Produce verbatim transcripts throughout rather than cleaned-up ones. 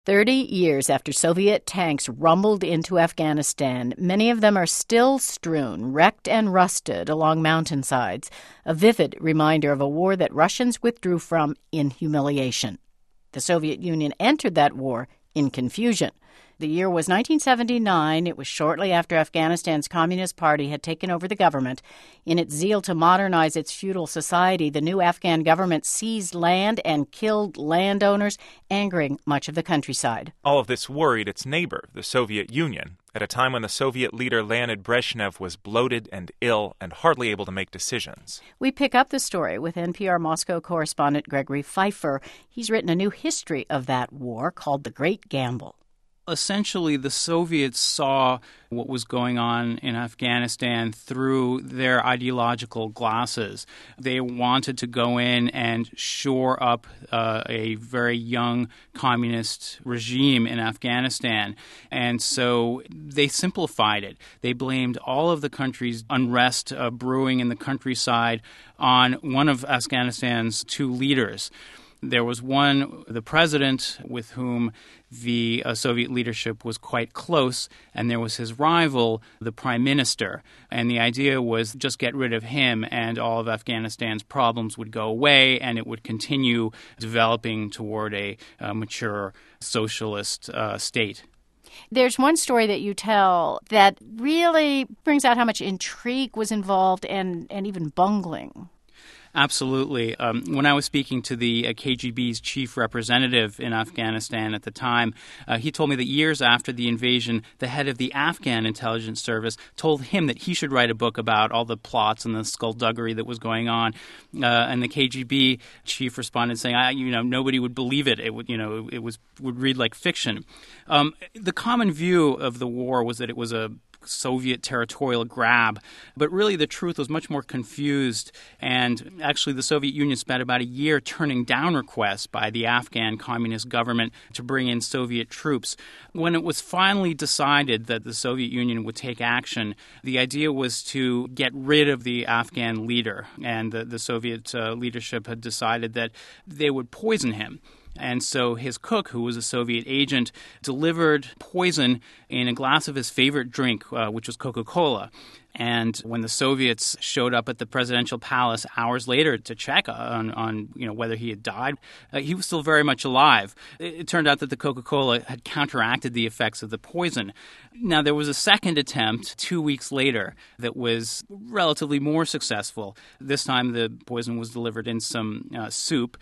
Thirty years after Soviet tanks rumbled into Afghanistan, many of them are still strewn, wrecked and rusted along mountainsides, a vivid reminder of a war that Russians withdrew from in humiliation. The Soviet Union entered that war in confusion. The year was nineteen seventy-nine. It was shortly after Afghanistan's Communist Party had taken over the government. In its zeal to modernize its feudal society, the new Afghan government seized land and killed landowners, angering much of the countryside. All of this worried its neighbor, the Soviet Union, at a time when the Soviet leader Leonid Brezhnev was bloated and ill and hardly able to make decisions. We pick up the story with N P R Moscow correspondent Gregory Pfeiffer. He's written a new history of that war called The Great Gamble. Essentially, the Soviets saw what was going on in Afghanistan through their ideological glasses. They wanted to go in and shore up uh, a very young communist regime in Afghanistan. And so they simplified it. They blamed all of the country's unrest uh, brewing in the countryside on one of Afghanistan's two leaders. There was one, the president, with whom the uh, Soviet leadership was quite close, and there was his rival, the prime minister. And the idea was just get rid of him and all of Afghanistan's problems would go away and it would continue developing toward a uh, mature socialist uh, state. There's one story that you tell that really brings out how much intrigue was involved and, and even bungling. Absolutely. Um, when I was speaking to the uh, K G B's chief representative in Afghanistan at the time, uh, he told me that years after the invasion, the head of the Afghan intelligence service told him that he should write a book about all the plots and the skullduggery that was going on. Uh, and the K G B chief responded saying, I, you know, nobody would believe it. It would, you know, it was would read like fiction. Um, the common view of the war was that it was a Soviet territorial grab. But really the truth was much more confused. And actually the Soviet Union spent about a year turning down requests by the Afghan communist government to bring in Soviet troops. When it was finally decided that the Soviet Union would take action, the idea was to get rid of the Afghan leader. And the, the Soviet uh, leadership had decided that they would poison him. And so his cook, who was a Soviet agent, delivered poison in a glass of his favorite drink, uh, which was Coca-Cola. And when the Soviets showed up at the presidential palace hours later to check on, on you know, whether he had died, uh, he was still very much alive. It, it turned out that the Coca-Cola had counteracted the effects of the poison. Now, there was a second attempt two weeks later that was relatively more successful. This time the poison was delivered in some uh, soup,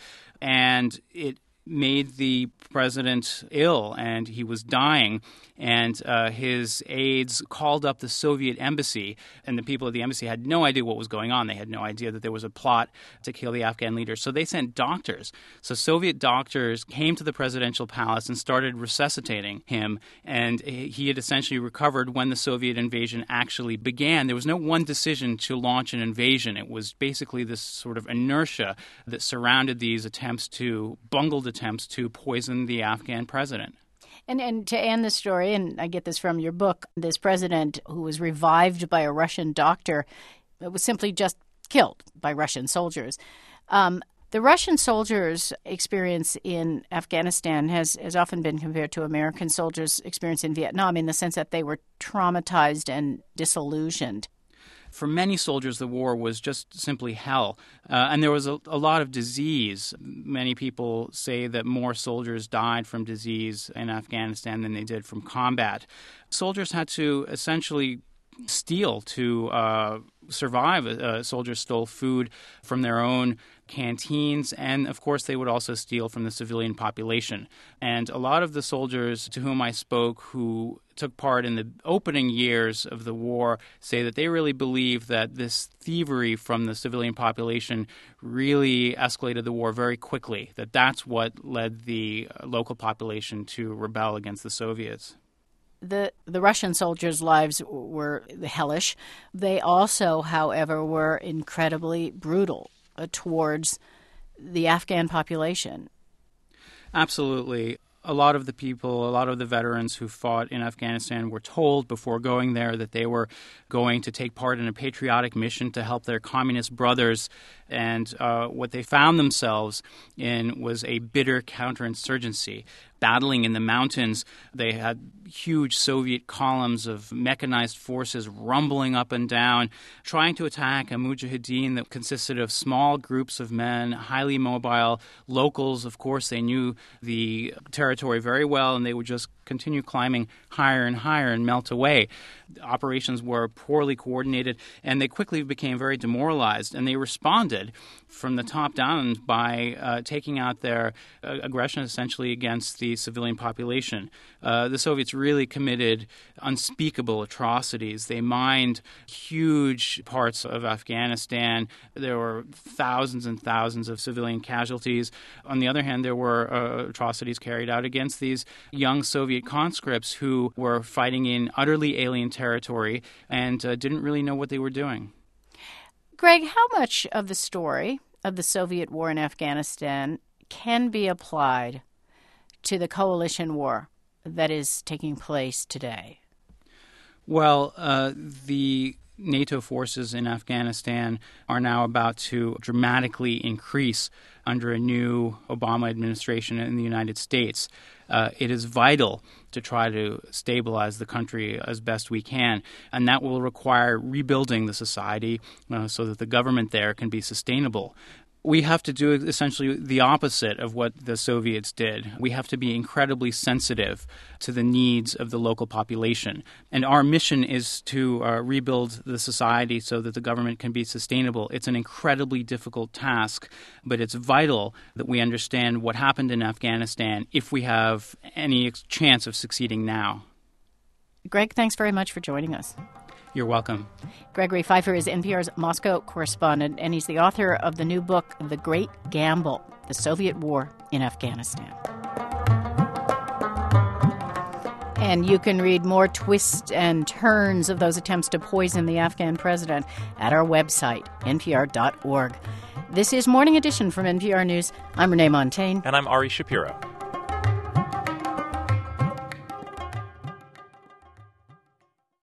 and it made the president ill, and he was dying, and uh, his aides called up the Soviet embassy, and the people at the embassy had no idea what was going on. They had no idea that there was a plot to kill the Afghan leader, so they sent doctors. So Soviet doctors came to the presidential palace and started resuscitating him, and he had essentially recovered when the Soviet invasion actually began. There was no one decision to launch an invasion. It was basically this sort of inertia that surrounded these attempts to, bungled attempts to poison the Afghan president. And and to end the story, and I get this from your book, this president who was revived by a Russian doctor was simply just killed by Russian soldiers. Um, the Russian soldiers' experience in Afghanistan has, has often been compared to American soldiers' experience in Vietnam in the sense that they were traumatized and disillusioned. For many soldiers, the war was just simply hell. Uh, and there was a, a lot of disease. Many people say that more soldiers died from disease in Afghanistan than they did from combat. Soldiers had to essentially steal to uh, survive. Uh, soldiers stole food from their own canteens, and of course they would also steal from the civilian population. And a lot of the soldiers to whom I spoke who took part in the opening years of the war say that they really believe that this thievery from the civilian population really escalated the war very quickly, that that's what led the local population to rebel against the Soviets. The the Russian soldiers' lives were hellish. They also, however, were incredibly brutal uh, towards the Afghan population. Absolutely. A lot of the people, a lot of the veterans who fought in Afghanistan were told before going there that they were going to take part in a patriotic mission to help their communist brothers. And uh, what they found themselves in was a bitter counterinsurgency. Battling in the mountains, they had huge Soviet columns of mechanized forces rumbling up and down, trying to attack a mujahideen that consisted of small groups of men, highly mobile. Locals, of course, they knew the territory very well, and they would just continue climbing higher and higher and melt away. The operations were poorly coordinated, and they quickly became very demoralized, and they responded from the top down by uh, taking out their uh, aggression essentially against the civilian population. Uh, the Soviets really committed unspeakable atrocities. They mined huge parts of Afghanistan. There were thousands and thousands of civilian casualties. On the other hand, there were uh, atrocities carried out against these young Soviet conscripts who were fighting in utterly alien territory and uh, didn't really know what they were doing. Greg, how much of the story of the Soviet war in Afghanistan can be applied to the coalition war that is taking place today? Well, uh, the NATO forces in Afghanistan are now about to dramatically increase under a new Obama administration in the United States. Uh, it is vital to try to stabilize the country as best we can, and that will require rebuilding the society uh, so that the government there can be sustainable. We have to do essentially the opposite of what the Soviets did. We have to be incredibly sensitive to the needs of the local population. And our mission is to uh, rebuild the society so that the government can be sustainable. It's an incredibly difficult task, but it's vital that we understand what happened in Afghanistan if we have any chance of succeeding now. Greg, thanks very much for joining us. You're welcome. Gregory Pfeiffer is N P R's Moscow correspondent, and he's the author of the new book, The Great Gamble, The Soviet War in Afghanistan. And you can read more twists and turns of those attempts to poison the Afghan president at our website, N P R dot org. This is Morning Edition from N P R News. I'm Renee Montaigne. And I'm Ari Shapiro.